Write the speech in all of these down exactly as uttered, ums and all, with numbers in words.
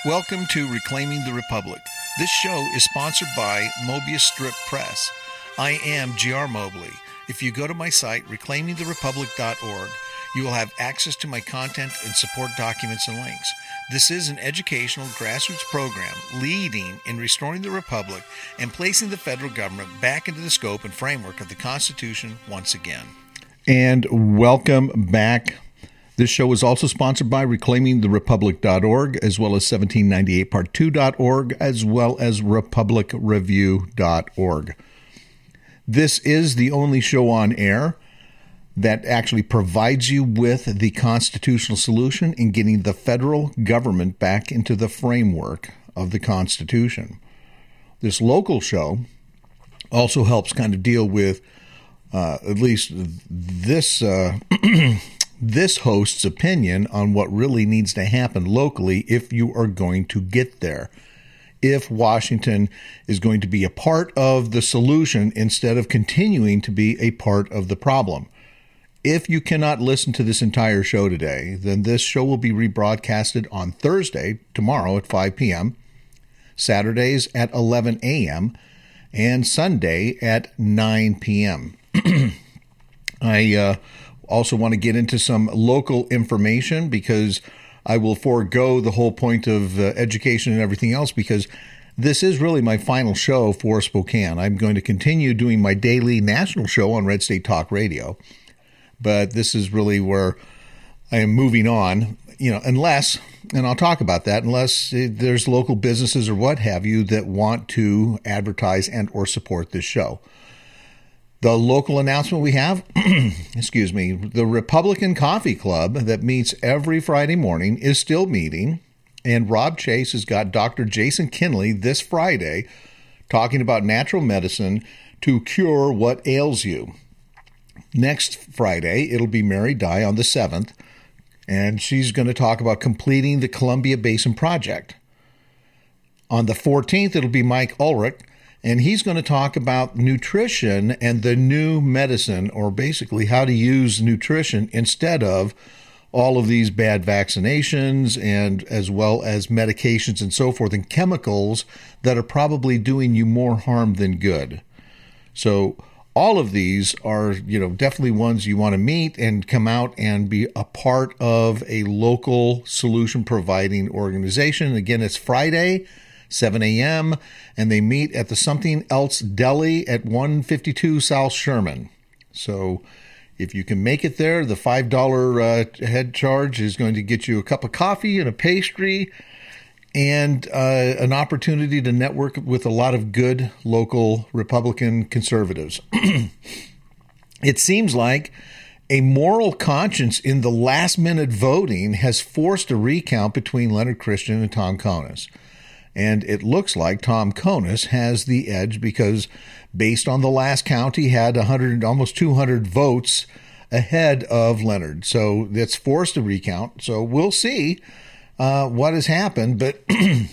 Welcome to Reclaiming the Republic. This show is sponsored by Mobius Strip Press. I am G R Mobley. If you go to my site, reclaiming the republic dot org, you will have access to my content and support documents and links. This is an educational grassroots program leading in restoring the Republic and placing the federal government back into the scope and framework of the Constitution once again. And welcome back. This show is also sponsored by reclaiming the republic dot org, as well as seventeen ninety-eight part two dot org, as well as republic review dot org. This is the only show on air that actually provides you with the constitutional solution in getting the federal government back into the framework of the Constitution. This local show also helps kind of deal with uh, at least this uh, this host's opinion on what really needs to happen locally if you are going to get there. If Washington is going to be a part of the solution instead of continuing to be a part of the problem. If you cannot listen to this entire show today, then this show will be rebroadcasted on Thursday, tomorrow at five p.m., Saturdays at eleven a.m., and Sunday at nine p.m. I uh, also want to get into some local information because I will forego the whole point of uh, education and everything else because this is really my final show for Spokane. I'm going to continue doing my daily national show on Red State Talk Radio. But this is really where I am moving on, you know, unless, and I'll talk about that, unless there's local businesses or what have you that want to advertise and or support this show. The local announcement we have, excuse me, the Republican Coffee Club that meets every Friday morning is still meeting, and Rob Chase has got Doctor Jason Kinley this Friday talking about natural medicine to cure what ails you. Next Friday, it'll be Mary Dye on the seventh, and she's going to talk about completing the Columbia Basin Project. On the fourteenth, it'll be Mike Ulrich, and he's going to talk about nutrition and the new medicine, or basically how to use nutrition instead of all of these bad vaccinations and as well as medications and so forth, and chemicals that are probably doing you more harm than good. So all of these are, you know, definitely ones you want to meet and come out and be a part of a local solution providing organization. Again, it's Friday, seven a.m., and they meet at the Something Else Deli at one fifty-two South Sherman. So if you can make it there, the five dollars uh, head charge is going to get you a cup of coffee and a pastry and uh, an opportunity to network with a lot of good local Republican conservatives. It seems like a moral conscience in the last-minute voting has forced a recount between Leonard Christian and Tom Konos. And it looks like Tom Konos has the edge because based on the last count, he had one hundred, almost two hundred votes ahead of Leonard. So that's forced a recount. So we'll see Uh, what has happened, but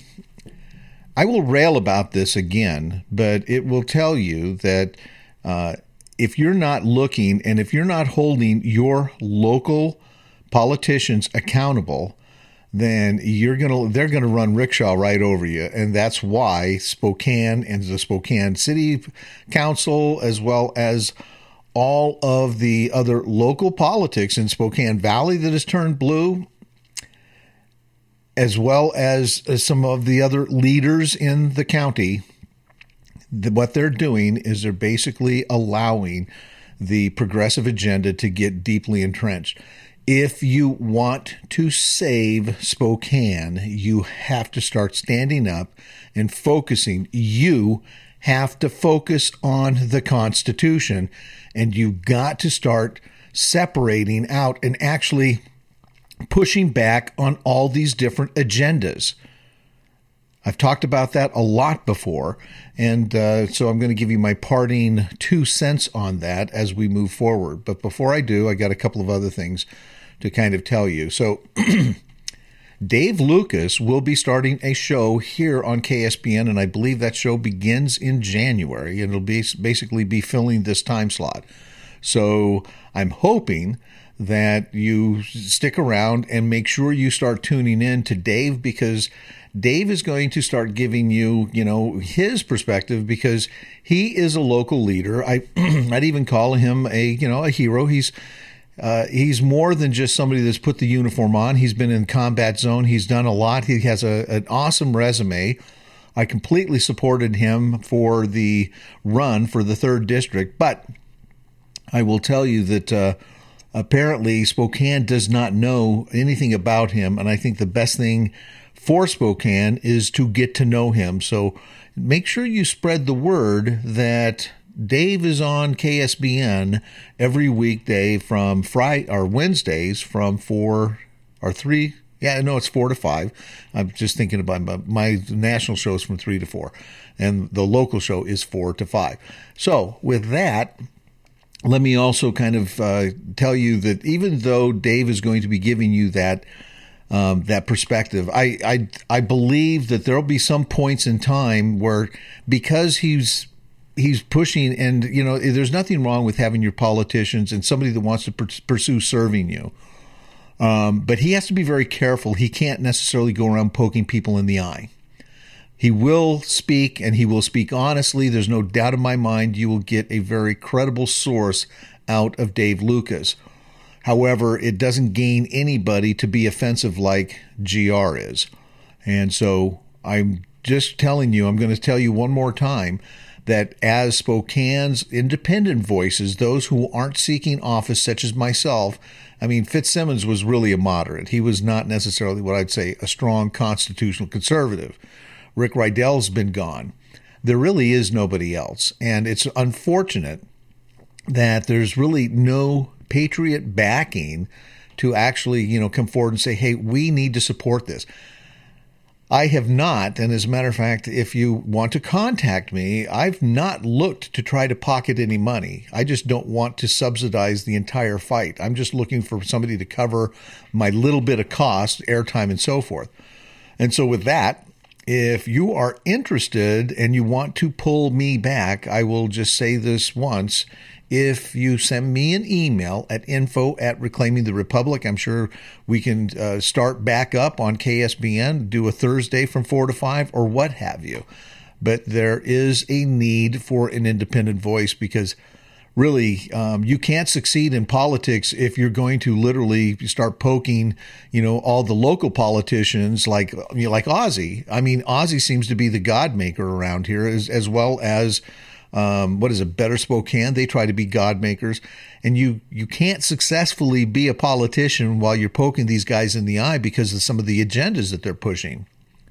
I will rail about this again, but it will tell you that uh, if you're not looking and if you're not holding your local politicians accountable, then you're gonna they're gonna run rickshaw right over you, and that's why Spokane and the Spokane City Council, as well as all of the other local politics in Spokane Valley that has turned blue, as well as, as some of the other leaders in the county, the, what they're doing is they're basically allowing the progressive agenda to get deeply entrenched. If you want to save Spokane, you have to start standing up and focusing. You have to focus on the Constitution, and you've got to start separating out and actually pushing back on all these different agendas. I've talked about that a lot before, and uh, so I'm going to give you my parting two cents on that as we move forward. But before I do, I got a couple of other things to kind of tell you. So Dave Lucas will be starting a show here on K S B N, and I believe that show begins in January, and it'll be basically be filling this time slot. So I'm hoping that you stick around and make sure you start tuning in to Dave, because Dave is going to start giving you, you know, his perspective because he is a local leader. I, I'd even call him a, you know, a hero. He's Uh, he's more than just somebody that's put the uniform on. He's been in combat zone. He's done a lot. He has a, an awesome resume. I completely supported him for the run for the third district, but I will tell you that uh, apparently Spokane does not know anything about him, and I think the best thing for Spokane is to get to know him. So make sure you spread the word that Dave is on K S B N every weekday from Friday or Wednesdays from four or three. Yeah, no, it's four to five. I'm just thinking about my, my national show is from three to four, and the local show is four to five. So with that, let me also kind of uh, tell you that even though Dave is going to be giving you that um, that perspective, I, I I believe that there'll be some points in time where because he's He's pushing, and you know, there's nothing wrong with having your politicians and somebody that wants to pursue serving you. Um, but he has to be very careful. He can't necessarily go around poking people in the eye. He will speak, and he will speak honestly. There's no doubt in my mind you will get a very credible source out of Dave Lucas. However, it doesn't gain anybody to be offensive like G R is. And so I'm just telling you, I'm going to tell you one more time, that as Spokane's independent voices, those who aren't seeking office, such as myself, I mean, Fitzsimmons was really a moderate. He was not necessarily what I'd say a strong constitutional conservative. Rick Rydell's been gone. There really is nobody else. And it's unfortunate that there's really no patriot backing to actually, you know, come forward and say, hey, we need to support this. I have not, and as a matter of fact, if you want to contact me, I've not looked to try to pocket any money. I just don't want to subsidize the entire fight. I'm just looking for somebody to cover my little bit of cost, airtime, and so forth. And so with that, if you are interested and you want to pull me back, I will just say this once. If you send me an email at info at Reclaiming the Republic, I'm sure we can uh, start back up on K S B N, do a Thursday from four to five or what have you. But there is a need for an independent voice because really um, you can't succeed in politics if you're going to literally start poking, you know, all the local politicians like, you know, like Ozzy. I mean, Ozzy seems to be the God maker around here as, as well as Um, what is it, Better Spokane? They try to be God makers. And you, you can't successfully be a politician while you're poking these guys in the eye because of some of the agendas that they're pushing.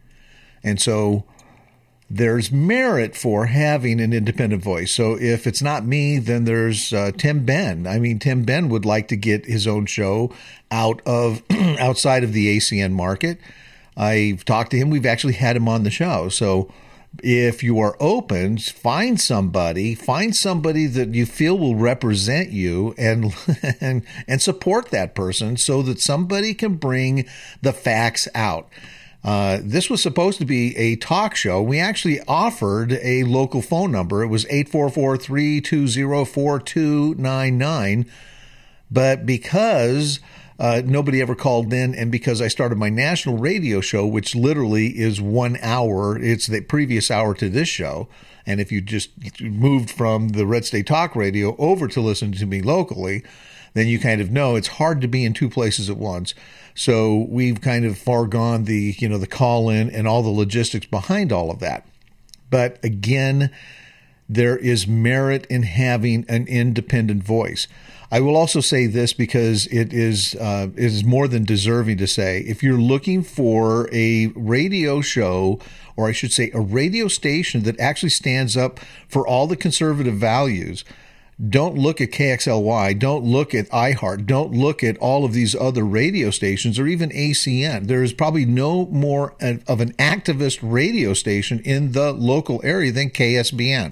And so there's merit for having an independent voice. So if it's not me, then there's uh, Tim Benn. I mean, Tim Benn would like to get his own show out of outside of the A C N market. I've talked to him. We've actually had him on the show. So if you are open, find somebody, find somebody that you feel will represent you and, and, and support that person so that somebody can bring the facts out. Uh, this was supposed to be a talk show. We actually offered a local phone number. It was eight four four, three two zero, four two nine nine. But because Uh, nobody ever called in, and because I started my national radio show, which literally is one hour, it's the previous hour to this show, and if you just moved from the Red State Talk Radio over to listen to me locally, then you kind of know it's hard to be in two places at once. So we've kind of foregone the, you know, the call-in and all the logistics behind all of that. But again, there is merit in having an independent voice. I will also say this because it is uh, it is more than deserving to say. If you're looking for a radio show, or I should say a radio station that actually stands up for all the conservative values, don't look at K X L Y, don't look at iHeart, don't look at all of these other radio stations or even A C N. There is probably no more of an activist radio station in the local area than K S B N.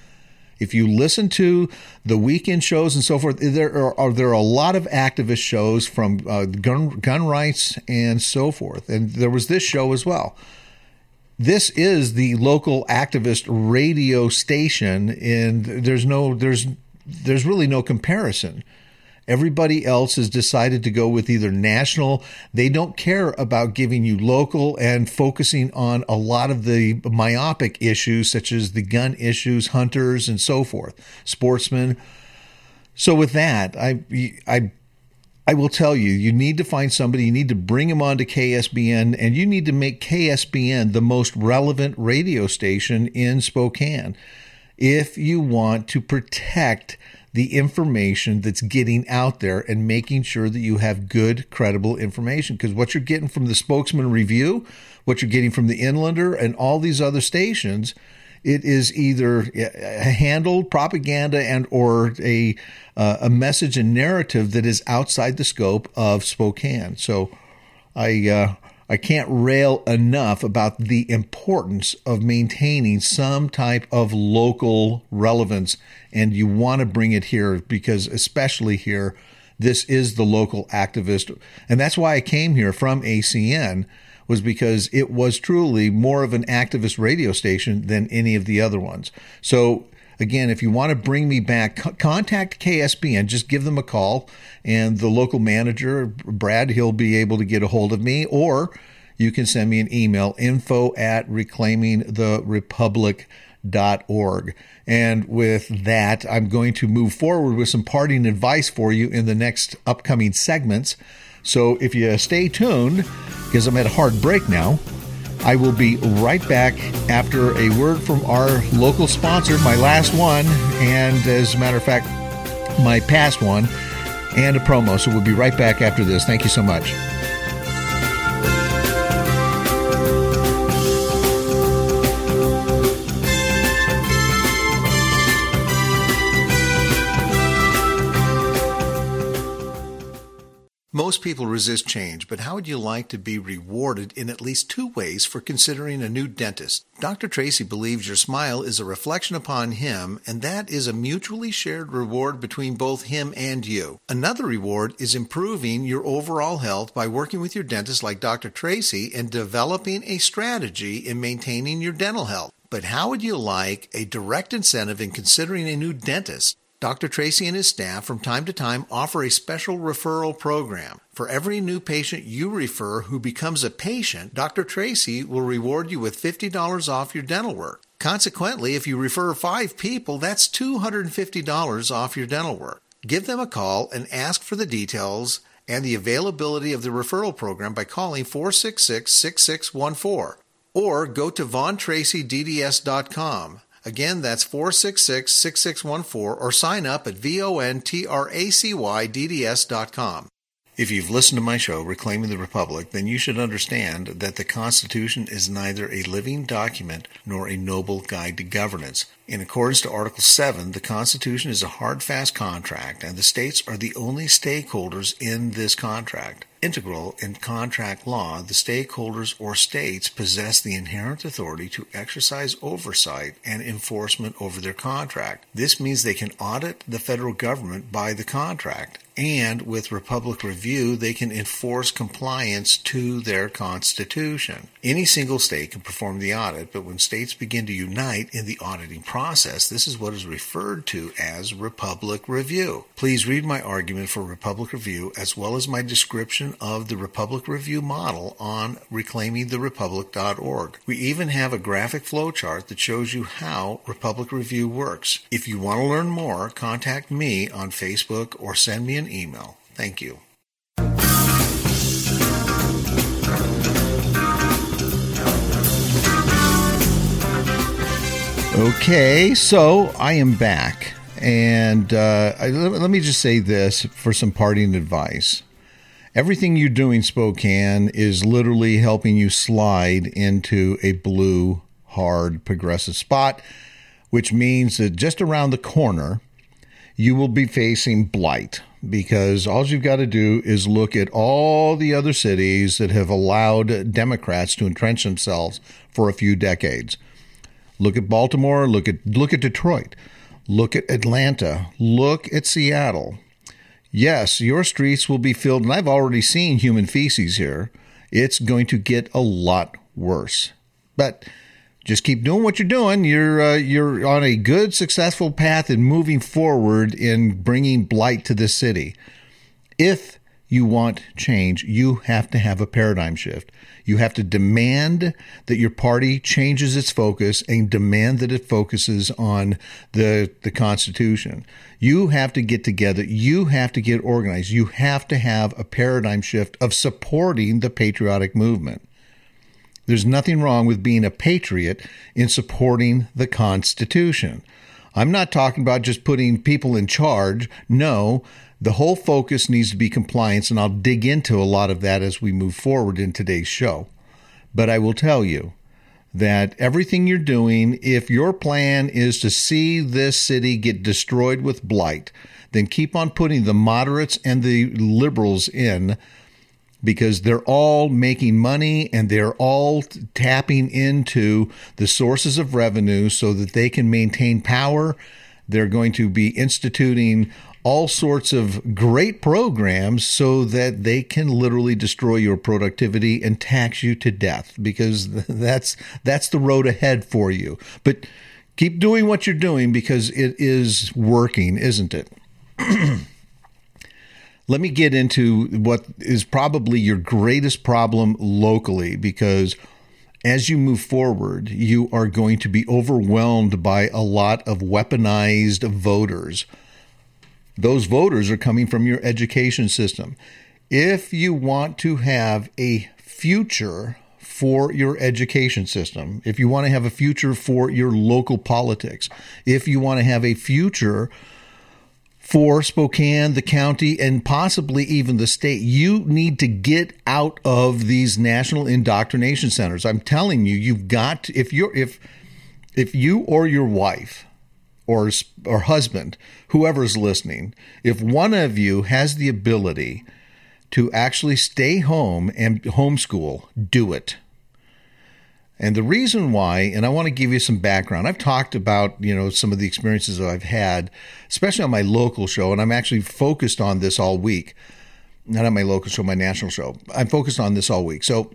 If you listen to the weekend shows and so forth, there are, are there are a lot of activist shows from uh, gun gun rights and so forth. And there was this show as well. This is the local activist radio station, and there's no there's there's really no comparison. Everybody else has decided to go with either national. They don't care about giving you local and focusing on a lot of the myopic issues, such as the gun issues, hunters, and so forth, sportsmen. So with that, I, I, I will tell you, you need to find somebody, you need to bring them on to K S B N, and you need to make K S B N the most relevant radio station in Spokane if you want to protect the information that's getting out there and making sure that you have good, credible information. Because what you're getting from the Spokesman Review, what you're getting from the Inlander and all these other stations, it is either a handled propaganda and or a uh, a message and narrative that is outside the scope of Spokane. So I uh, I can't rail enough about the importance of maintaining some type of local relevance, and you want to bring it here because especially here, this is the local activist, and that's why I came here from A C N. Was because it was truly more of an activist radio station than any of the other ones. So again, if you want to bring me back, co- contact K S B N, just give them a call, and the local manager, Brad, he'll be able to get a hold of me, or you can send me an email, info at reclaiming the republic dot org. And with that, I'm going to move forward with some parting advice for you in the next upcoming segments. So if you stay tuned, because I'm at a hard break now, I will be right back after a word from our local sponsor, my last one, and as a matter of fact, my past one, and a promo. So we'll be right back after this. Thank you so much. Most people resist change, but how would you like to be rewarded in at least two ways for considering a new dentist? Doctor Tracy believes your smile is a reflection upon him, and that is a mutually shared reward between both him and you. Another reward is improving your overall health by working with your dentist like Doctor Tracy and developing a strategy in maintaining your dental health. But how would you like a direct incentive in considering a new dentist? Doctor Tracy and his staff from time to time offer a special referral program. For every new patient you refer who becomes a patient, Doctor Tracy will reward you with fifty dollars off your dental work. Consequently, if you refer five people, that's two hundred fifty dollars off your dental work. Give them a call and ask for the details and the availability of the referral program by calling four six six, six six one four or go to von tracy d d s dot com. Again, that's four six six, six six one four or sign up at von tracy d d s dot com. If you've listened to my show, Reclaiming the Republic, then you should understand that the Constitution is neither a living document nor a noble guide to governance. In accordance to Article seven, the Constitution is a hard, fast contract, and the states are the only stakeholders in this contract. Integral in contract law, the stakeholders or states possess the inherent authority to exercise oversight and enforcement over their contract. This means they can audit the federal government by the contract, and with Republic Review, they can enforce compliance to their Constitution. Any single state can perform the audit, but when states begin to unite in the auditing process, this is what is referred to as Republic Review. Please read my argument for Republic Review as well as my description of the Republic Review model on reclaiming the republic dot org. We even have a graphic flowchart that shows you how Republic Review works. If you want to learn more, contact me on Facebook or send me an email. Thank you. Okay, so I am back, and uh, I, let me just say this for some parting advice. Everything you're doing, Spokane, is literally helping you slide into a blue, hard, progressive spot, which means that just around the corner, you will be facing blight, because all you've got to do is look at all the other cities that have allowed Democrats to entrench themselves for a few decades. Look at Baltimore, look at look at Detroit, look at Atlanta, look at Seattle. Yes, your streets will be filled, and I've already seen human feces here. It's going to get a lot worse. But just keep doing what you're doing. You're uh, you're on a good, successful path in moving forward in bringing blight to this city. If you want change, you have to have a paradigm shift. You have to demand that your party changes its focus and demand that it focuses on the, the Constitution. You have to get together. You have to get organized. You have to have a paradigm shift of supporting the patriotic movement. There's nothing wrong with being a patriot in supporting the Constitution. I'm not talking about just putting people in charge. No, the whole focus needs to be compliance, and I'll dig into a lot of that as we move forward in today's show. But I will tell you that everything you're doing, if your plan is to see this city get destroyed with blight, then keep on putting the moderates and the liberals in, because they're all making money and they're all tapping into the sources of revenue so that they can maintain power. They're going to be instituting all sorts of great programs so that they can literally destroy your productivity and tax you to death, because that's that's the road ahead for you. But keep doing what you're doing, because it is working, isn't it? Let me get into what is probably your greatest problem locally, because as you move forward, you are going to be overwhelmed by a lot of weaponized voters. Those voters are coming from your education system. If you want to have a future for your education system, if you want to have a future for your local politics, if you want to have a future for Spokane, the county, and possibly even the state, you need to get out of these national indoctrination centers. I'm telling you, you've got to, if you're if if you or your wife or or husband, whoever's listening, if one of you has the ability to actually stay home and homeschool, do it. And the reason why, and I want to give you some background. I've talked about, you know, some of the experiences that I've had, especially on my local show, and I'm actually focused on this all week. Not on my local show, my national show. I'm focused on this all week. So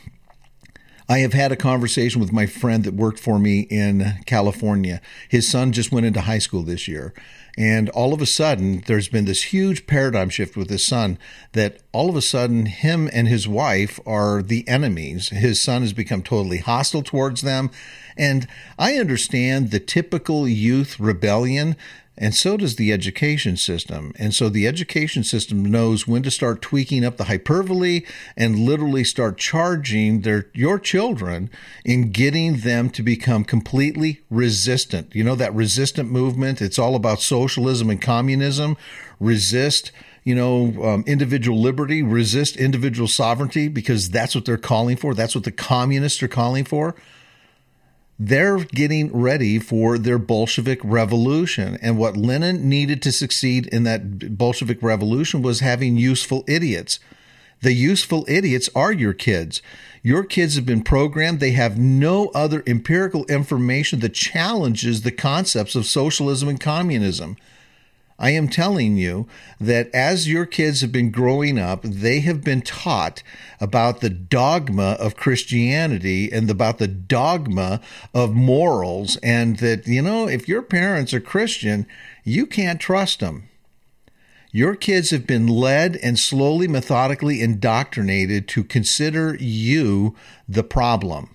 I have had a conversation with my friend that worked for me in California. His son just went into high school this year. And all of a sudden, there's been this huge paradigm shift with his son that all of a sudden him and his wife are the enemies. His son has become totally hostile towards them. And I understand the typical youth rebellion, and so does the education system. And so the education system knows when to start tweaking up the hyperbole and literally start charging their your children in getting them to become completely resistant. You know, that resistant movement, it's all about socialism and communism. Resist, you know, um, individual liberty, resist individual sovereignty, because that's what they're calling for. That's what the communists are calling for. They're getting ready for their Bolshevik revolution. And what Lenin needed to succeed in that Bolshevik revolution was having useful idiots. The useful idiots are your kids. Your kids have been programmed. They have no other empirical information that challenges the concepts of socialism and communism. I am telling you that as your kids have been growing up, they have been taught about the dogma of Christianity and about the dogma of morals, and that, you know, if your parents are Christian, you can't trust them. Your kids have been led and slowly, methodically indoctrinated to consider you the problem.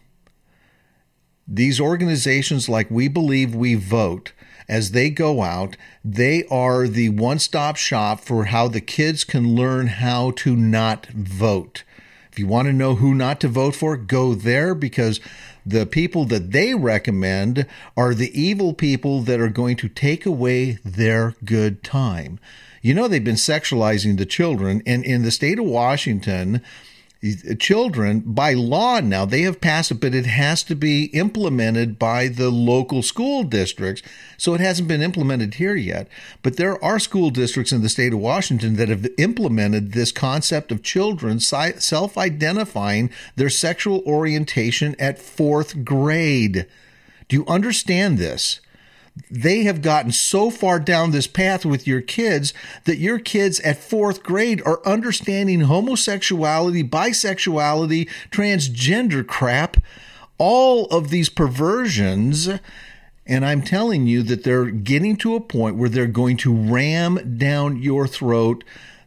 These organizations like We Believe, We Vote, as they go out, they are the one-stop shop for how the kids can learn how to not vote. If you want to know who not to vote for, go there, because the people that they recommend are the evil people that are going to take away their good time. You know, they've been sexualizing the children, and in the state of Washington, children, by law now, they have passed it, but it has to be implemented by the local school districts. So it hasn't been implemented here yet. But there are school districts in the state of Washington that have implemented this concept of children self-identifying their sexual orientation at fourth grade. Do you understand this? They have gotten so far down this path with your kids that your kids at fourth grade are understanding homosexuality, bisexuality, transgender crap, all of these perversions. And I'm telling you that they're getting to a point where they're going to ram down your throat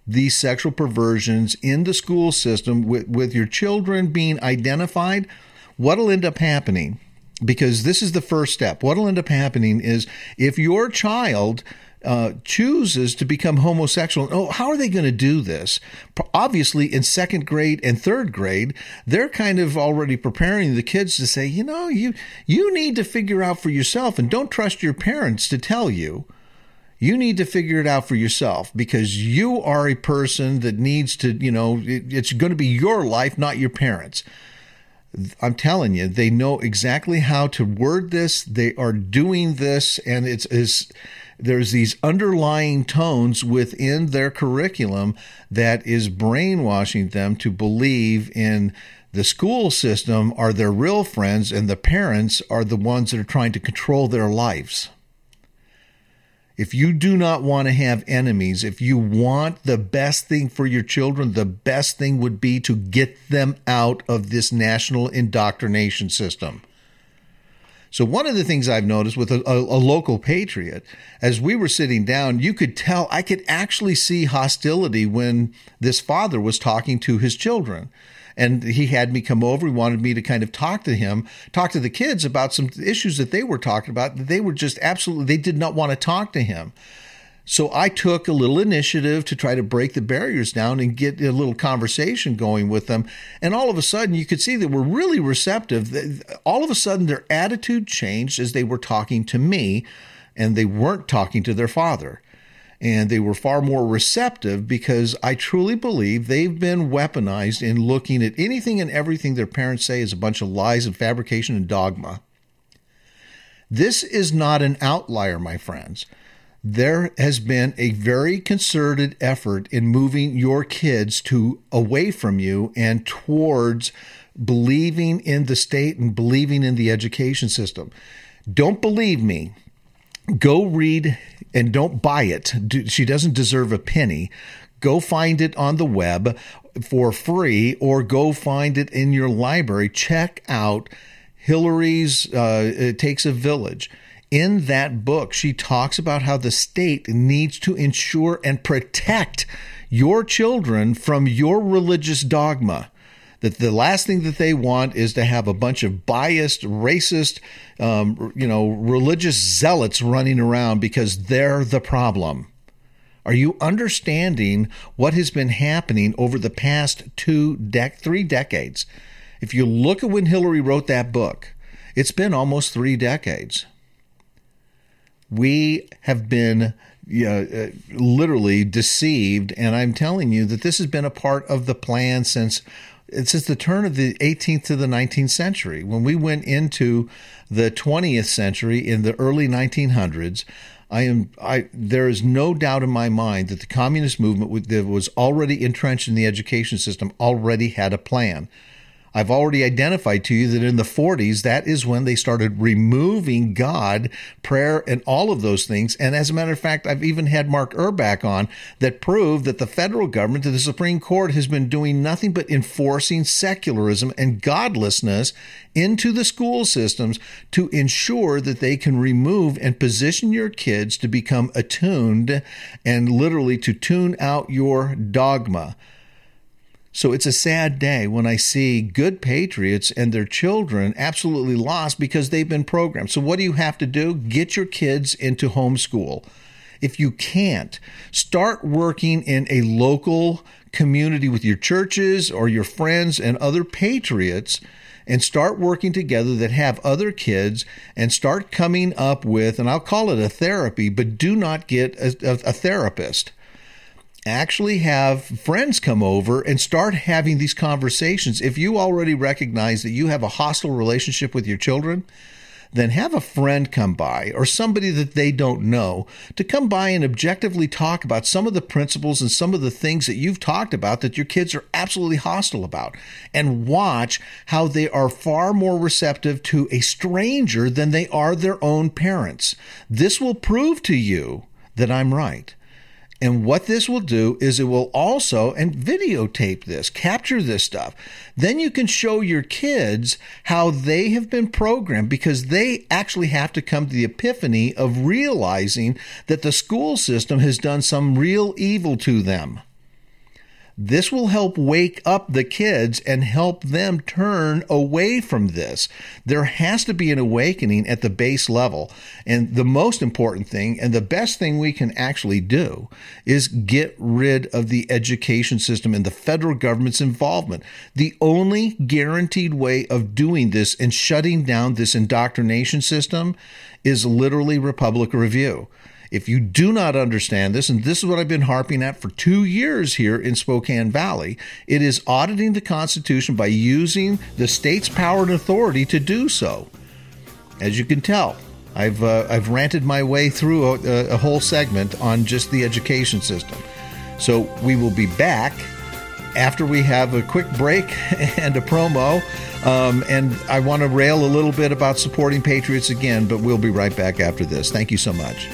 these sexual perversions in the school system with, with your children being identified, what'll end up happening, because this is the first step, what'll end up happening is if your child uh, chooses to become homosexual, oh, how are they going to do this? Obviously, in second grade and third grade, they're kind of already preparing the kids to say, you know, you you need to figure out for yourself and don't trust your parents to tell you. You need to figure it out for yourself because you are a person that needs to, you know, it, it's going to be your life, not your parents. I'm telling you, they know exactly how to word this. They are doing this, and it's is there's these underlying tones within their curriculum that is brainwashing them to believe in the school system are their real friends and the parents are the ones that are trying to control their lives. If you do not want to have enemies, if you want the best thing for your children, the best thing would be to get them out of this national indoctrination system. So one of the things I've noticed with a, a, a local patriot, as we were sitting down, you could tell, I could actually see hostility when this father was talking to his children. And he had me come over. He wanted me to kind of talk to him, talk to the kids about some issues that they were talking about. That they were just absolutely, they did not want to talk to him. So I took a little initiative to try to break the barriers down and get a little conversation going with them. And all of a sudden, you could see that we're really receptive. All of a sudden, their attitude changed as they were talking to me, and they weren't talking to their father. And they were far more receptive because I truly believe they've been weaponized in looking at anything and everything their parents say is a bunch of lies and fabrication and dogma. This is not an outlier, my friends. There has been a very concerted effort in moving your kids to away from you and towards believing in the state and believing in the education system. Don't believe me. Go read and don't buy it. She doesn't deserve a penny. Go find it on the web for free or go find it in your library. Check out Hillary's uh, It Takes a Village. In that book, she talks about how the state needs to ensure and protect your children from your religious dogma. That the last thing that they want is to have a bunch of biased, racist, um, you know, religious zealots running around because they're the problem. Are you understanding what has been happening over the past two, dec- three decades? If you look at when Hillary wrote that book, it's been almost three decades. We have been you know, uh, literally deceived, and I'm telling you that this has been a part of the plan since since the turn of the eighteenth to the nineteenth century. When we went into the twentieth century in the early nineteen hundreds, I am I there is no doubt in my mind that the communist movement that was already entrenched in the education system already had a plan. I've already identified to you that in the forties, that is when they started removing God, prayer, and all of those things. And as a matter of fact, I've even had Mark Urbach on that proved that the federal government, that the Supreme Court, has been doing nothing but enforcing secularism and godlessness into the school systems to ensure that they can remove and position your kids to become attuned and literally to tune out your dogma. So it's a sad day when I see good patriots and their children absolutely lost because they've been programmed. So what do you have to do? Get your kids into homeschool. If you can't, start working in a local community with your churches or your friends and other patriots and start working together that have other kids and start coming up with, and I'll call it a therapy, but do not get a, a, a therapist. Actually have friends come over and start having these conversations. If you already recognize that you have a hostile relationship with your children, then have a friend come by or somebody that they don't know to come by and objectively talk about some of the principles and some of the things that you've talked about that your kids are absolutely hostile about, and watch how they are far more receptive to a stranger than they are their own parents. This will prove to you that I'm right. And what this will do is it will also, and videotape this, capture this stuff. Then you can show your kids how they have been programmed, because they actually have to come to the epiphany of realizing that the school system has done some real evil to them. This will help wake up the kids and help them turn away from this. There has to be an awakening at the base level. And the most important thing and the best thing we can actually do is get rid of the education system and the federal government's involvement. The only guaranteed way of doing this and shutting down this indoctrination system is literally Republic Review. If you do not understand this, and this is what I've been harping at for two years here in Spokane Valley, it is auditing the Constitution by using the state's power and authority to do so. As you can tell, I've uh, I've ranted my way through a, a whole segment on just the education system. So we will be back after we have a quick break and a promo. Um, and I want to rail a little bit about supporting patriots again, but we'll be right back after this. Thank you so much.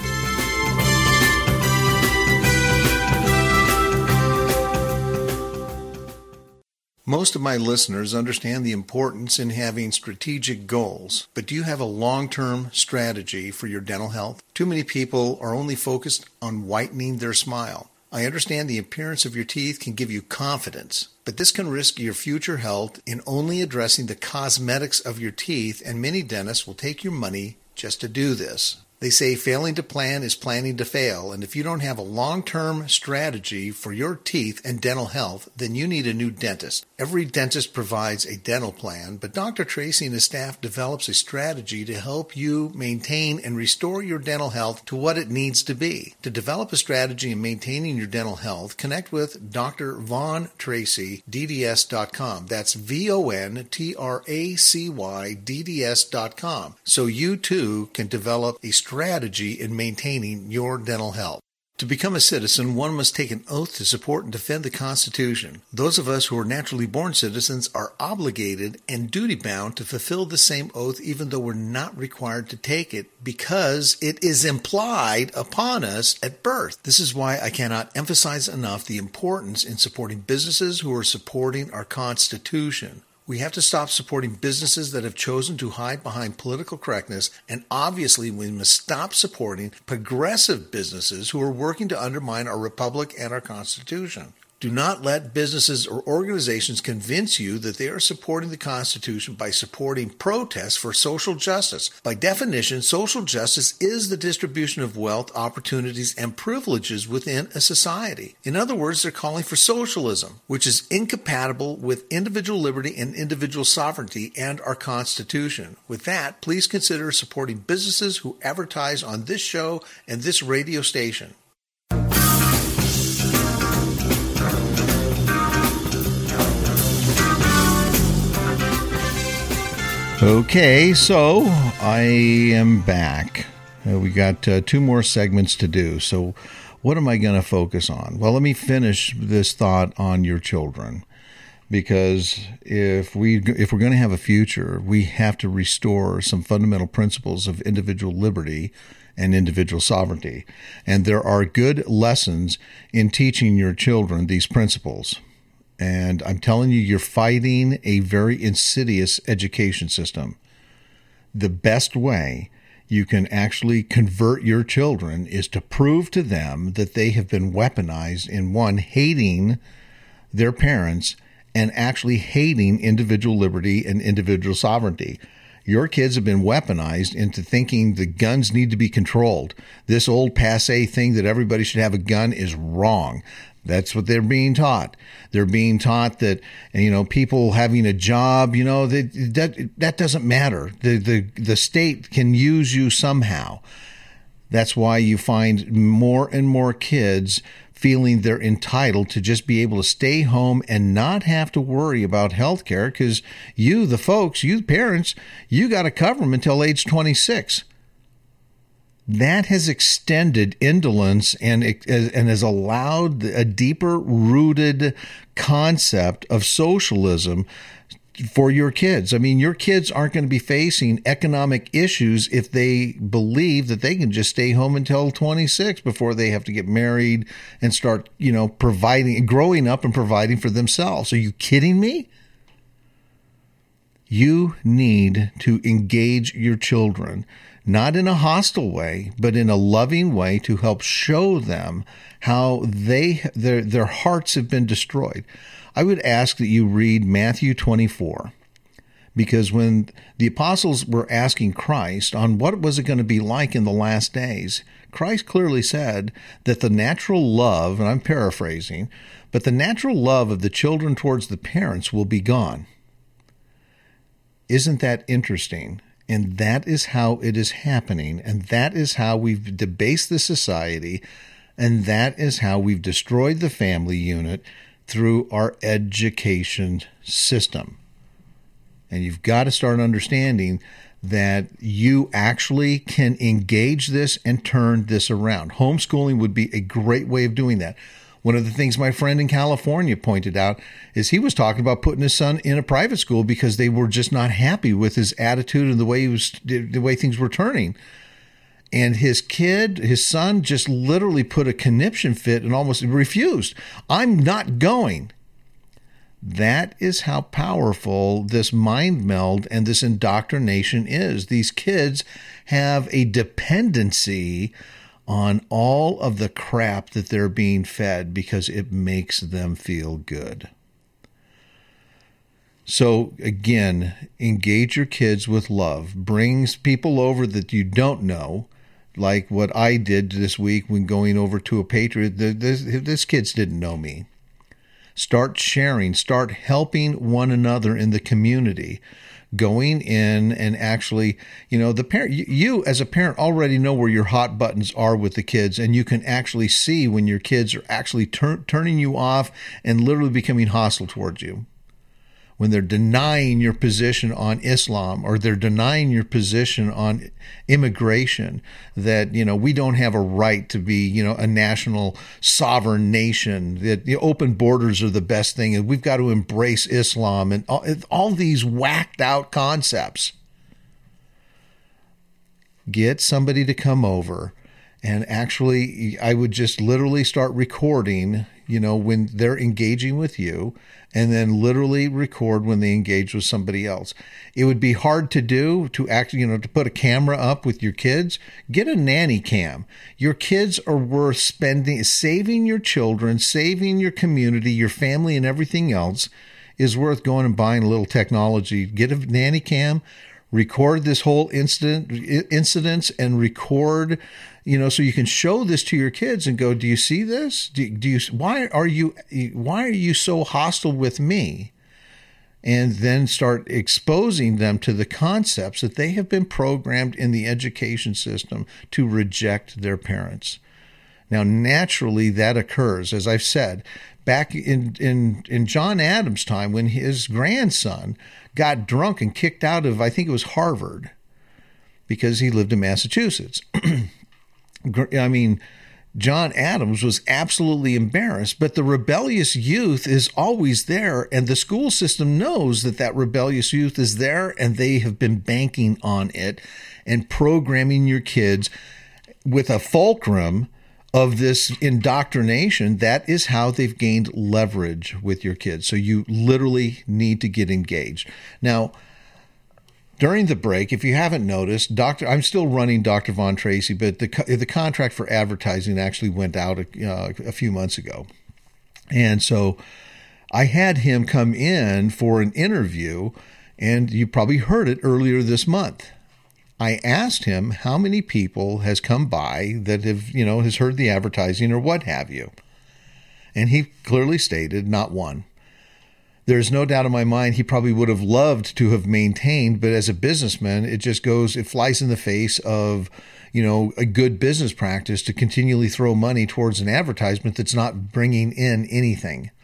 Most of my listeners understand the importance in having strategic goals, but do you have a long-term strategy for your dental health? Too many people are only focused on whitening their smile. I understand the appearance of your teeth can give you confidence, but this can risk your future health in only addressing the cosmetics of your teeth, and many dentists will take your money just to do this. They say failing to plan is planning to fail, and if you don't have a long-term strategy for your teeth and dental health, then you need a new dentist. Every dentist provides a dental plan, but Doctor Tracy and his staff develops a strategy to help you maintain and restore your dental health to what it needs to be. To develop a strategy in maintaining your dental health, connect with Doctor Von Tracy, D D S dot com. That's V O N T R A C Y, D D S dot com, so you too can develop a strategy strategy in maintaining your dental health. To become a citizen, one must take an oath to support and defend the Constitution. Those of us who are naturally born citizens are obligated and duty-bound to fulfill the same oath even though we're not required to take it because it is implied upon us at birth. This is why I cannot emphasize enough the importance in supporting businesses who are supporting our Constitution. We have to stop supporting businesses that have chosen to hide behind political correctness, and obviously we must stop supporting progressive businesses who are working to undermine our republic and our Constitution. Do not let businesses or organizations convince you that they are supporting the Constitution by supporting protests for social justice. By definition, social justice is the distribution of wealth, opportunities, and privileges within a society. In other words, they're calling for socialism, which is incompatible with individual liberty and individual sovereignty and our Constitution. With that, please consider supporting businesses who advertise on this show and this radio station. Okay, so I am back. Uh, we got uh, two more segments to do. So what am I going to focus on? Well, let me finish this thought on your children. Because if, we, if we're going to have a future, we have to restore some fundamental principles of individual liberty and individual sovereignty. And there are good lessons in teaching your children these principles. And I'm telling you, you're fighting a very insidious education system. The best way you can actually convert your children is to prove to them that they have been weaponized in, one, hating their parents and actually hating individual liberty and individual sovereignty. Your kids have been weaponized into thinking the guns need to be controlled. This old passé thing that everybody should have a gun is wrong. That's what they're being taught. They're being taught that, you know, people having a job, you know, that that, that doesn't matter. The, the, the state can use you somehow. That's why you find more and more kids feeling they're entitled to just be able to stay home and not have to worry about health care because you, the folks, you the parents, you got to cover them until age twenty-six. That has extended indolence and and has allowed a deeper rooted concept of socialism for your kids. I mean, your kids aren't going to be facing economic issues if they believe that they can just stay home until twenty-six before they have to get married and start, you know, providing, growing up and providing for themselves. Are you kidding me? You need to engage your children. not in a hostile way, but in a loving way to help show them how they their their hearts have been destroyed. I would ask that you read Matthew twenty-four, because when the apostles were asking Christ on what was it going to be like in the last days, Christ clearly said that the natural love, and I'm paraphrasing, but the natural love of the children towards the parents will be gone. Isn't that interesting? And that is how it is happening, and that is how we've debased the society, and that is how we've destroyed the family unit through our education system. And you've got to start understanding that you actually can engage this and turn this around. Homeschooling would be a great way of doing that. One of the things my friend in California pointed out is he was talking about putting his son in a private school because they were just not happy with his attitude and the way he was, the way things were turning. And his kid, his son, just literally put a conniption fit and almost refused. I'm not going. That is how powerful this mind meld and this indoctrination is. These kids have a dependency on all of the crap that they're being fed because it makes them feel good. So again, engage your kids with love. Brings people over that you don't know, like what I did this week when going over to a Patriot. This, this kids didn't know me. Start sharing, start helping one another in the community. Going in and actually, you know, the parent, you as a parent already know where your hot buttons are with the kids, and you can actually see when your kids are actually tur- turning you off and literally becoming hostile towards you. When they're denying your position on Islam, or they're denying your position on immigration, that, you know, we don't have a right to be, you know, a national sovereign nation, that you know, open borders are the best thing, and we've got to embrace Islam, and all, all these whacked out concepts. Get somebody to come over, and actually, I would just literally start recording, you know, when they're engaging with you, and then literally record when they engage with somebody else. It would be hard to do, to act, you know, to put a camera up with your kids. Get a nanny cam. Your kids are worth spending, saving your children, saving your community, your family, and everything else is worth going and buying a little technology. Get a nanny cam, record this whole incident, incidents, and record, you know, so you can show this to your kids and go, do you see this? Do, do you, why are you, why are you so hostile with me? And then start exposing them to the concepts that they have been programmed in the education system to reject their parents. Now, naturally, that occurs, as I've said, back in, in, in John Adams' time, when his grandson got drunk and kicked out of, I think it was Harvard, because he lived in Massachusetts. I mean, John Adams was absolutely embarrassed, but the rebellious youth is always there, and the school system knows that that rebellious youth is there, and they have been banking on it and programming your kids with a fulcrum of this indoctrination. That is how they've gained leverage with your kids. So you literally need to get engaged. Now, during the break, if you haven't noticed, Doctor I'm still running Doctor Von Tracy, but the the contract for advertising actually went out uh, a few months ago. And so I had him come in for an interview, and you probably heard it earlier this month. I asked him how many people has come by that have, you know, has heard the advertising or what have you. And he clearly stated not one. There's no doubt in my mind he probably would have loved to have maintained, but as a businessman, it just goes, it flies in the face of, you know, a good business practice to continually throw money towards an advertisement that's not bringing in anything.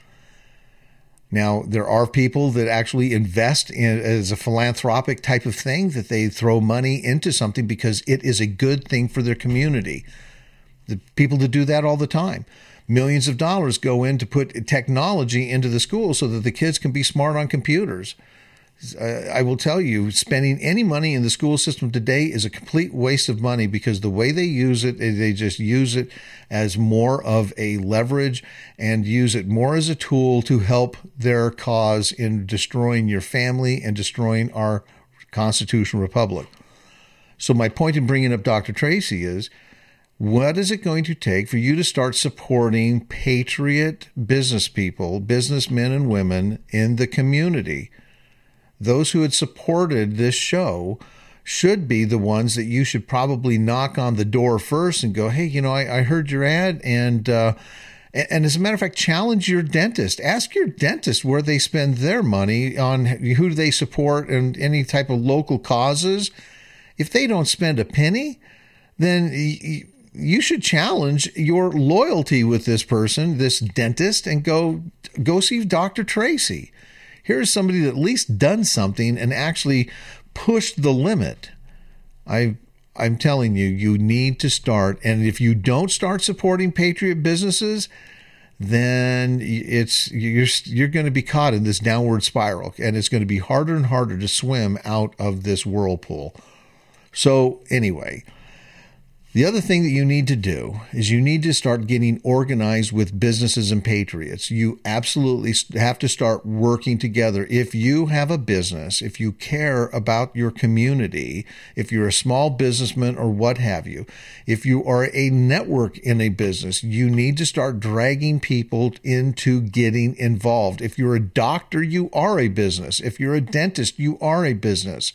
Now, there are people that actually invest in as a philanthropic type of thing, that they throw money into something because it is a good thing for their community. The people that do that all the time. Millions of dollars go in to put technology into the school so that the kids can be smart on computers. Uh, I will tell you, spending any money in the school system today is a complete waste of money, because the way they use it, they just use it as more of a leverage and use it more as a tool to help their cause in destroying your family and destroying our constitutional republic. So my point in bringing up Doctor Tracy is, what is it going to take for you to start supporting patriot business people, businessmen and women in the community? Those who had supported this show should be the ones that you should probably knock on the door first and go, hey, you know, I, I heard your ad, and uh, and as a matter of fact, challenge your dentist. Ask your dentist where they spend their money on who they support and any type of local causes. If they don't spend a penny, then y- you should challenge your loyalty with this person, this dentist, and go go see Doctor Tracy. Here's somebody that at least done something and actually pushed the limit. I, I'm telling you, you need to start. And if you don't start supporting patriot businesses, then it's you're you're going to be caught in this downward spiral, and it's going to be harder and harder to swim out of this whirlpool. So anyway, the other thing that you need to do is you need to start getting organized with businesses and patriots. You absolutely have to start working together. If you have a business, if you care about your community, if you're a small businessman or what have you, if you are a network in a business, you need to start dragging people into getting involved. If you're a doctor, you are a business. If you're a dentist, you are a business.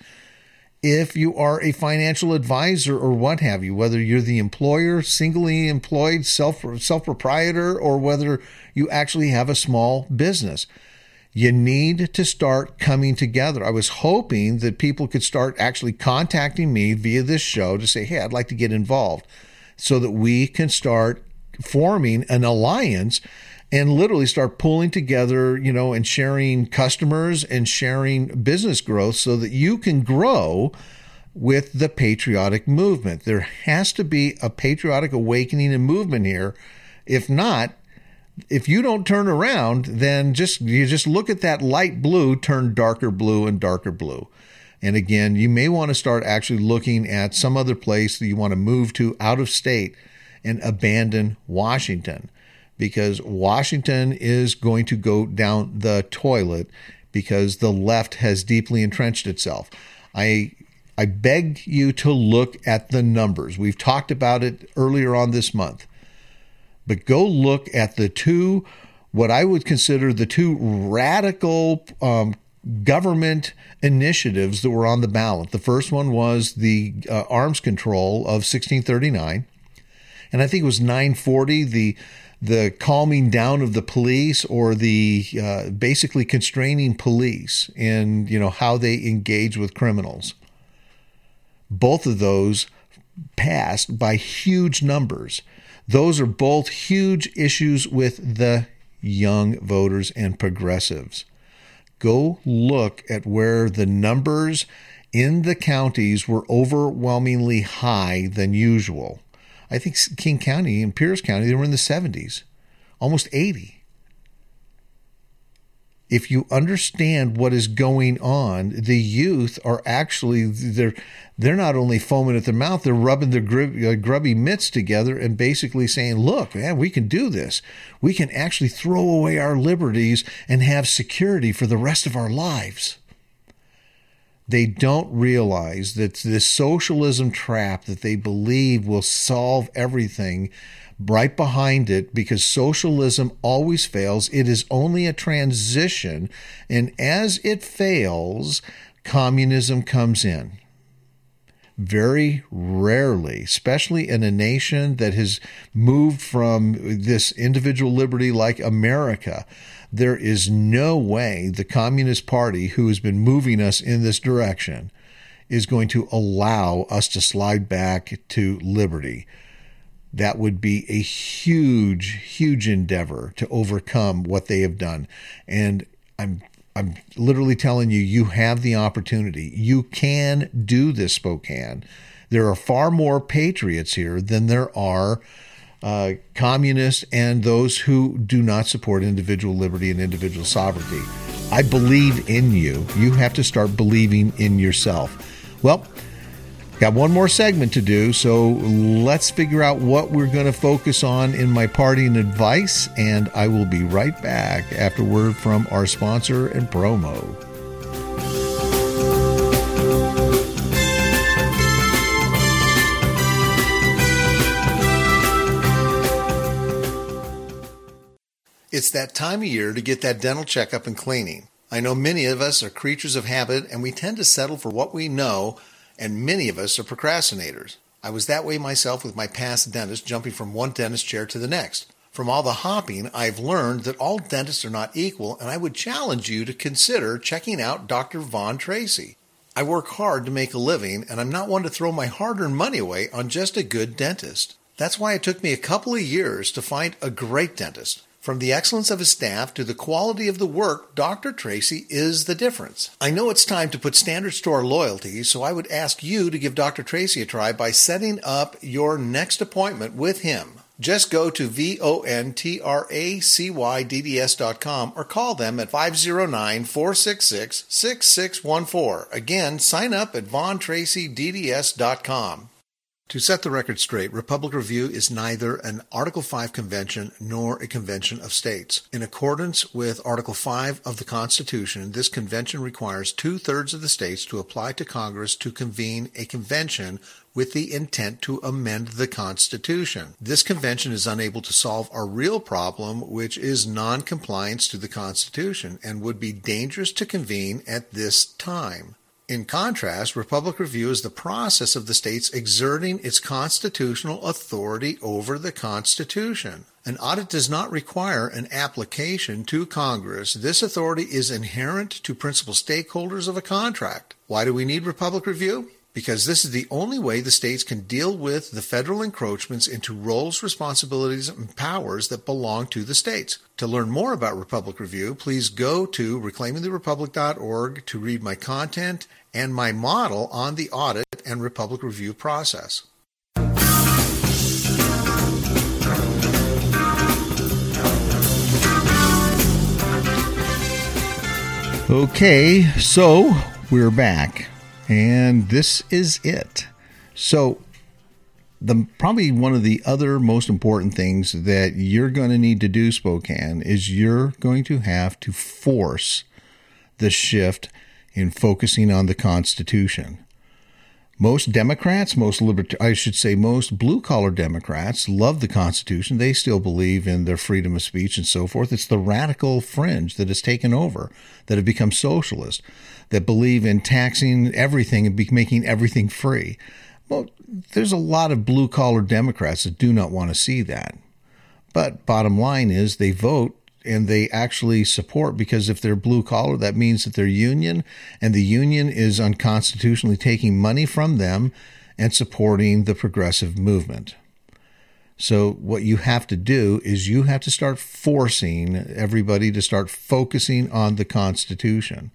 If you are a financial advisor or what have you, whether you're the employer, singly employed, self, self-proprietor, or whether you actually have a small business, you need to start coming together. I was hoping that people could start actually contacting me via this show to say, hey, I'd like to get involved, so that we can start forming an alliance and literally start pulling together, you know, and sharing customers and sharing business growth so that you can grow with the patriotic movement. There has to be a patriotic awakening and movement here. If not, if you don't turn around, then just you just look at that light blue turn darker blue and darker blue. And again, you may want to start actually looking at some other place that you want to move to out of state and abandon Washington, because Washington is going to go down the toilet because the left has deeply entrenched itself. I I beg you to look at the numbers. We've talked about it earlier on this month. But go look at the two, what I would consider the two radical um, government initiatives that were on the ballot. The first one was the uh, arms control of sixteen thirty-nine. And I think it was nine forty, the the calming down of the police, or the uh, basically constraining police in, you know, how they engage with criminals. Both of those passed by huge numbers. Those are both huge issues with the young voters and progressives. Go look at where the numbers in the counties were overwhelmingly high than usual. I think King County and Pierce County, they were in the seventies, almost eighty. If you understand what is going on, the youth are actually, they're they're not only foaming at their mouth, they're rubbing their grub, uh, grubby mitts together and basically saying, look, man, we can do this. We can actually throw away our liberties and have security for the rest of our lives. They don't realize that this socialism trap that they believe will solve everything, right behind it, because socialism always fails. It is only a transition, and as it fails, communism comes in. Very rarely, especially in a nation that has moved from this individual liberty like America, there is no way the Communist Party, who has been moving us in this direction, is going to allow us to slide back to liberty. That would be a huge, huge endeavor to overcome what they have done. And I'm I'm literally telling you, you have the opportunity. You can do this, Spokane. There are far more patriots here than there are uh, communists and those who do not support individual liberty and individual sovereignty. I believe in you. You have to start believing in yourself. Well, got one more segment to do, so let's figure out what we're going to focus on in my parting advice, and I will be right back after word from our sponsor and promo. It's that time of year to get that dental checkup and cleaning. I know many of us are creatures of habit, and we tend to settle for what we know, and many of us are procrastinators. I was that way myself with my past dentist, jumping from one dentist chair to the next. From all the hopping, I've learned that all dentists are not equal, and I would challenge you to consider checking out Doctor Vaughn Tracy. I work hard to make a living, and I'm not one to throw my hard-earned money away on just a good dentist. That's why it took me a couple of years to find a great dentist. From the excellence of his staff to the quality of the work, Doctor Tracy is the difference. I know it's time to put standards to our loyalty, so I would ask you to give Doctor Tracy a try by setting up your next appointment with him. Just go to V O N T R A C Y D D S dot com or call them at five oh nine, four six six, six six one four. Again, sign up at Vaughn Tracy D D S dot com. To set the record straight, Republic Review is neither an Article five convention nor a convention of states. In accordance with Article five of the Constitution, this convention requires two-thirds of the states to apply to Congress to convene a convention with the intent to amend the Constitution. This convention is unable to solve our real problem, which is non-compliance to the Constitution, and would be dangerous to convene at this time. In contrast, Republic Review is the process of the states exerting its constitutional authority over the Constitution. An audit does not require an application to Congress. This authority is inherent to principal stakeholders of a contract. Why do we need Republic Review? Because this is the only way the states can deal with the federal encroachments into roles, responsibilities, and powers that belong to the states. To learn more about Republic Review, please go to reclaiming the republic dot org to read my content and my model on the audit and Republic Review process. Okay, so we're back. And this is it. So the probably one of the other most important things that you're going to need to do, Spokane, is you're going to have to force the shift in focusing on the Constitution. Most Democrats, most libert- I should say most blue-collar Democrats love the Constitution. They still believe in their freedom of speech and so forth. It's the radical fringe that has taken over, that have become socialist, that believe in taxing everything and be making everything free. Well, there's a lot of blue-collar Democrats that do not want to see that. But bottom line is they vote and they actually support, because if they're blue-collar, that means that they're union, and the union is unconstitutionally taking money from them and supporting the progressive movement. So what you have to do is you have to start forcing everybody to start focusing on the Constitution.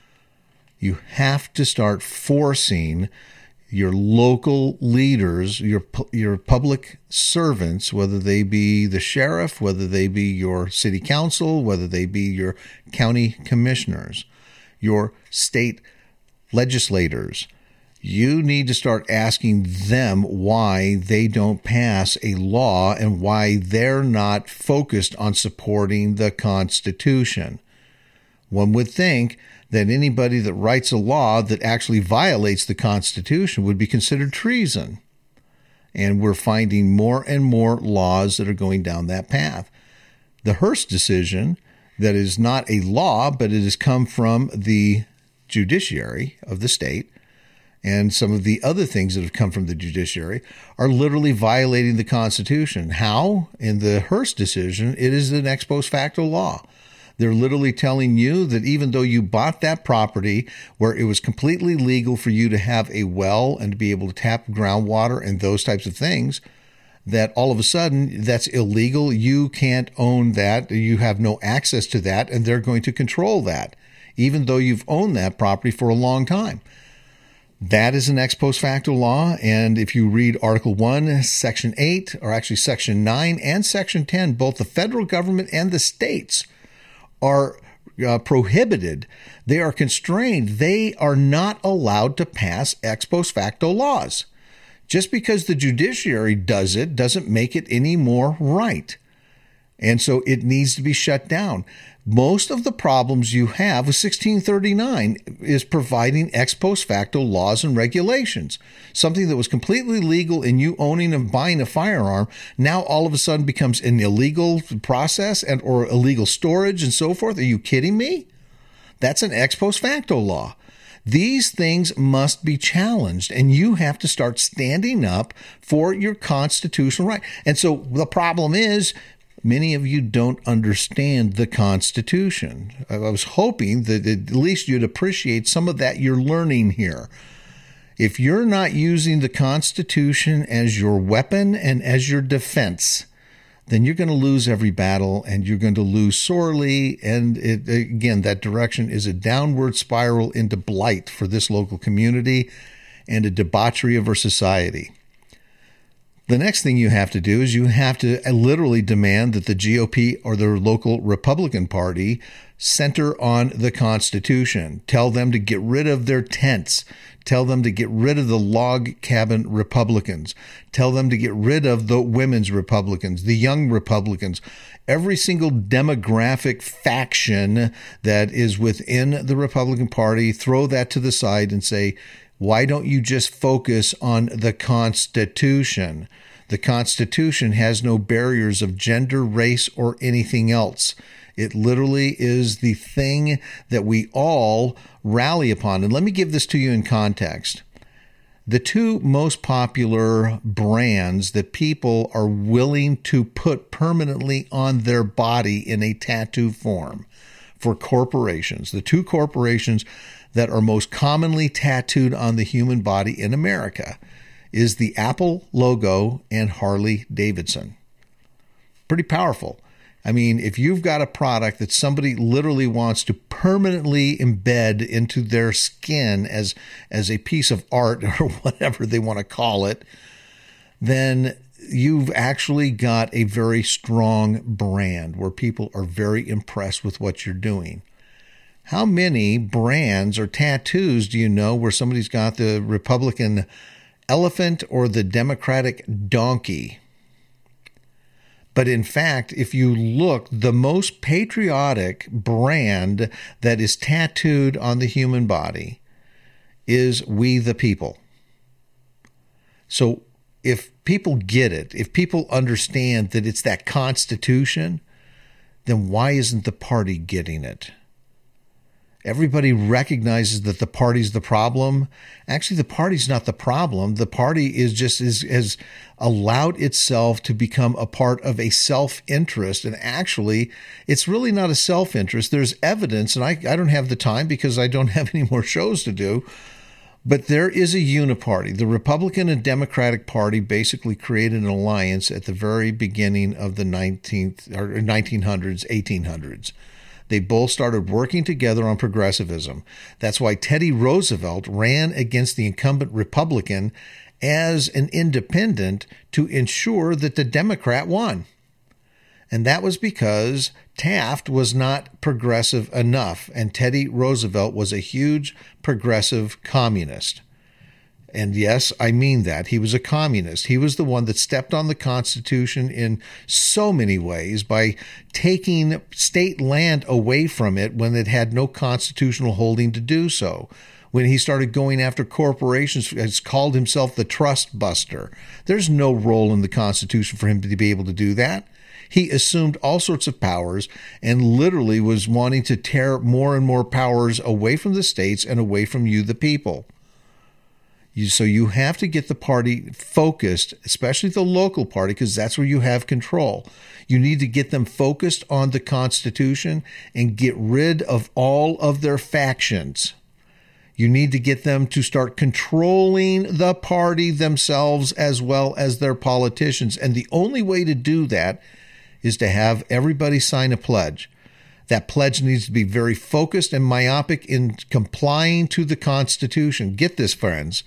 You have to start forcing your local leaders, your your public servants, whether they be the sheriff, whether they be your city council, whether they be your county commissioners, your state legislators. You need to start asking them why they don't pass a law and why they're not focused on supporting the Constitution. One would think that anybody that writes a law that actually violates the Constitution would be considered treason. And we're finding more and more laws that are going down that path. The Hearst decision, that is not a law, but it has come from the judiciary of the state, and some of the other things that have come from the judiciary are literally violating the Constitution. How? In the Hearst decision, it is an ex post facto law. They're literally telling you that even though you bought that property where it was completely legal for you to have a well and to be able to tap groundwater and those types of things, that all of a sudden that's illegal. You can't own that. You have no access to that, and they're going to control that, even though you've owned that property for a long time. That is an ex post facto law, and if you read Article one, Section eight, or actually Section nine and Section ten, both the federal government and the states are uh, prohibited. They are constrained. They are not allowed to pass ex post facto laws. Just because the judiciary does it doesn't make it any more right. And so it needs to be shut down. Most of the problems you have with sixteen thirty-nine is providing ex post facto laws and regulations. Something that was completely legal in you owning and buying a firearm now all of a sudden becomes an illegal process and or illegal storage and so forth. Are you kidding me? That's an ex post facto law. These things must be challenged, and you have to start standing up for your constitutional right. And so the problem is, many of you don't understand the Constitution. I was hoping that at least you'd appreciate some of that you're learning here. If you're not using the Constitution as your weapon and as your defense, then you're going to lose every battle, and you're going to lose sorely. And it, again, that direction is a downward spiral into blight for this local community and a debauchery of our society. The next thing you have to do is you have to literally demand that the G O P or the local Republican Party center on the Constitution. Tell them to get rid of their tents. Tell them to get rid of the log cabin Republicans. Tell them to get rid of the women's Republicans, the young Republicans, every single demographic faction that is within the Republican Party. Throw that to the side and say, why don't you just focus on the Constitution? The Constitution has no barriers of gender, race, or anything else. It literally is the thing that we all rally upon. And let me give this to you in context. The two most popular brands that people are willing to put permanently on their body in a tattoo form for corporations, the two corporations that are most commonly tattooed on the human body in America, is the Apple logo and Harley Davidson. Pretty powerful. I mean, if you've got a product that somebody literally wants to permanently embed into their skin as, as a piece of art or whatever they want to call it, then you've actually got a very strong brand where people are very impressed with what you're doing. How many brands or tattoos do you know where somebody's got the Republican elephant or the Democratic donkey? But in fact, if you look, the most patriotic brand that is tattooed on the human body is We the People. So if people get it, if people understand that it's that Constitution, then why isn't the party getting it? Everybody recognizes that the party's the problem. Actually, the party's not the problem. The party is just is, has allowed itself to become a part of a self-interest. And actually, it's really not a self-interest. There's evidence, and I, I don't have the time because I don't have any more shows to do, but there is a uniparty. The Republican and Democratic Party basically created an alliance at the very beginning of the nineteenth or nineteen hundreds, eighteen hundreds. They both started working together on progressivism. That's why Teddy Roosevelt ran against the incumbent Republican as an independent to ensure that the Democrat won. And that was because Taft was not progressive enough, and Teddy Roosevelt was a huge progressive communist. And yes, I mean that. He was a communist. He was the one that stepped on the Constitution in so many ways by taking state land away from it when it had no constitutional holding to do so. When he started going after corporations, he's called himself the trust buster. There's no role in the Constitution for him to be able to do that. He assumed all sorts of powers and literally was wanting to tear more and more powers away from the states and away from you, the people. You, so you have to get the party focused, especially the local party, because that's where you have control. You need to get them focused on the Constitution and get rid of all of their factions. You need to get them to start controlling the party themselves as well as their politicians. And the only way to do that is to have everybody sign a pledge. That pledge needs to be very focused and myopic in complying to the Constitution. Get this, friends.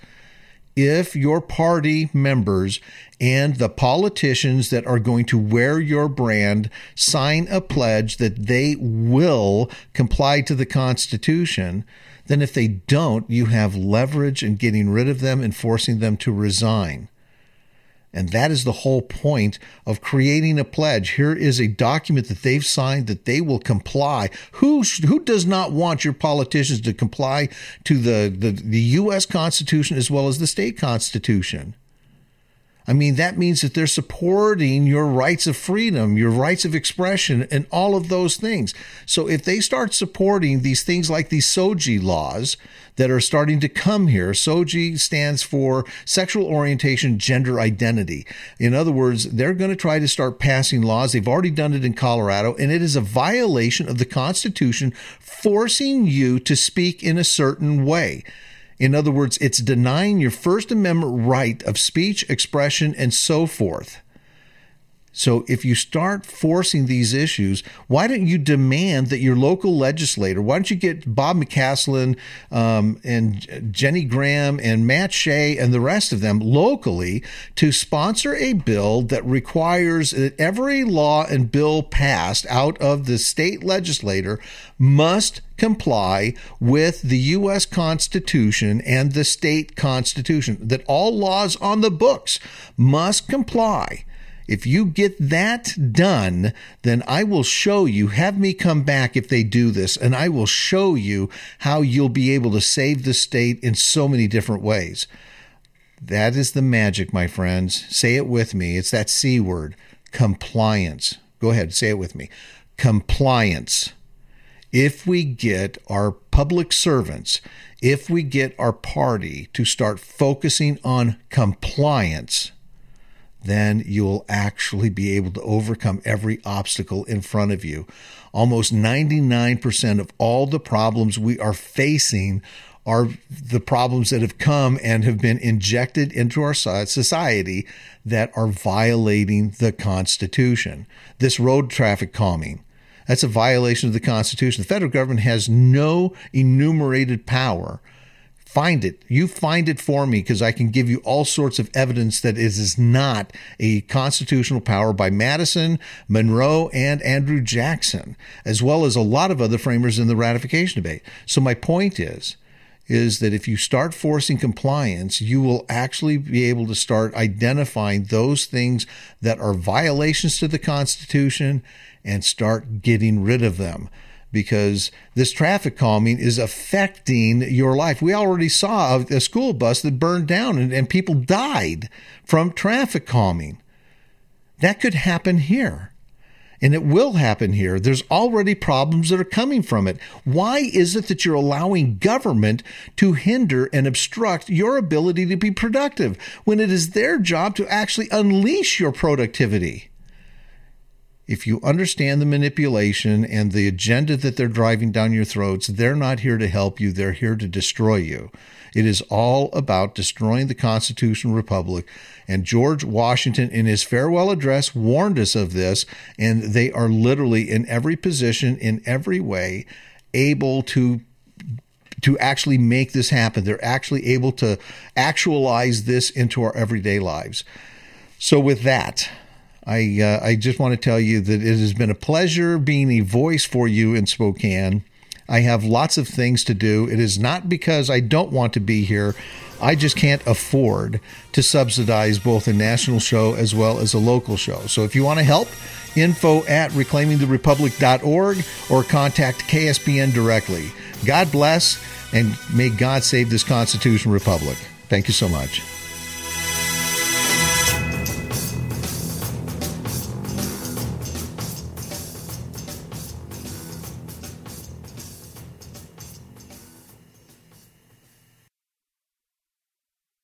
If your party members and the politicians that are going to wear your brand sign a pledge that they will comply to the Constitution, then if they don't, you have leverage in getting rid of them and forcing them to resign. And that is the whole point of creating a pledge. Here is a document that they've signed that they will comply. Who who does not want your politicians to comply to the, the, the U S Constitution as well as the state constitution? I mean, that means that they're supporting your rights of freedom, your rights of expression, and all of those things. So if they start supporting these things like these S O G I laws that are starting to come here, S O G I stands for sexual orientation, gender identity. In other words, they're going to try to start passing laws. They've already done it in Colorado, and it is a violation of the Constitution, forcing you to speak in a certain way. In other words, it's denying your First Amendment right of speech, expression, and so forth. So if you start forcing these issues, why don't you demand that your local legislator, why don't you get Bob McCaslin um, and Jenny Graham and Matt Shea and the rest of them locally to sponsor a bill that requires that every law and bill passed out of the state legislator must comply with the U S Constitution and the state constitution, that all laws on the books must comply. If you get that done, then I will show you, have me come back if they do this, and I will show you how you'll be able to save the state in so many different ways. That is the magic, my friends. Say it with me. It's that C word, compliance. Go ahead, say it with me. Compliance. If we get our public servants, if we get our party to start focusing on compliance, then you'll actually be able to overcome every obstacle in front of you. Almost ninety-nine percent of all the problems we are facing are the problems that have come and have been injected into our society that are violating the Constitution. This road traffic calming, that's a violation of the Constitution. The federal government has no enumerated power. Find it. You find it for me, because I can give you all sorts of evidence that it is not a constitutional power by Madison, Monroe, and Andrew Jackson, as well as a lot of other framers in the ratification debate. So my point is, is that if you start forcing compliance, you will actually be able to start identifying those things that are violations to the Constitution and start getting rid of them. Because this traffic calming is affecting your life. We already saw a school bus that burned down and, and people died from traffic calming. That could happen here. And it will happen here. There's already problems that are coming from it. Why is it that you're allowing government to hinder and obstruct your ability to be productive when it is their job to actually unleash your productivity? If you understand the manipulation and the agenda that they're driving down your throats, they're not here to help you. They're here to destroy you. It is all about destroying the constitutional republic. And George Washington, in his farewell address, warned us of this. And they are literally in every position, in every way, able to to actually make this happen. They're actually able to actualize this into our everyday lives. So with that, I uh, I just want to tell you that it has been a pleasure being a voice for you in Spokane. I have lots of things to do. It is not because I don't want to be here. I just can't afford to subsidize both a national show as well as a local show. So if you want to help, info at reclaiming the republic dot org or contact K S B N directly. God bless, and may God save this constitutional republic. Thank you so much.